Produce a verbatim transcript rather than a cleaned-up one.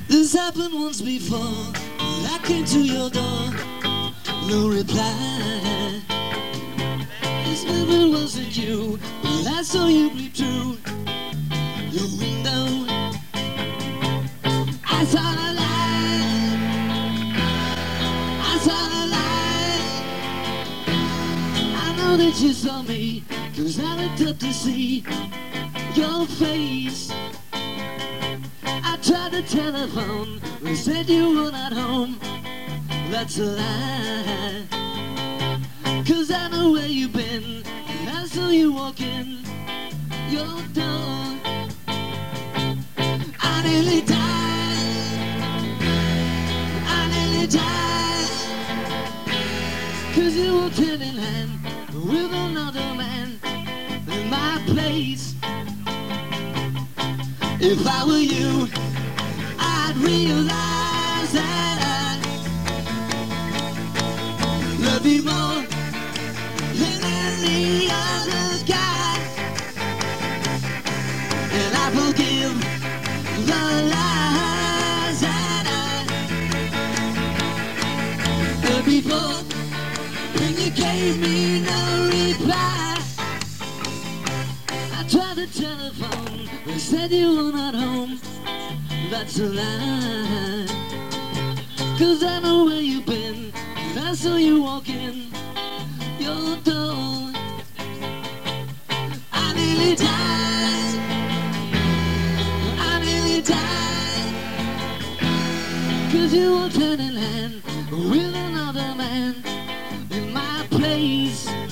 This happened once before. I came to your door, no reply. This movement wasn't you, but I saw you creep through your window. I saw the light, I saw the light. I know that you saw me, 'cause I looked up to see your face. I tried the telephone, they said you were not home. That's a lie, 'cause I know where you've been, and I saw you walk in your door. I nearly died, I nearly died, 'cause you were hand in hand with another man in my place. If I were you, I'd realize that I love you more than any other guy, and I forgive the lies that I heard before when you gave me no reply. I tried the telephone, they said you were not home. That's a lie, 'cause I know where you've been, and I saw you walk in your door. I nearly died, I nearly died, 'cause you were hand in hand with another man in my place.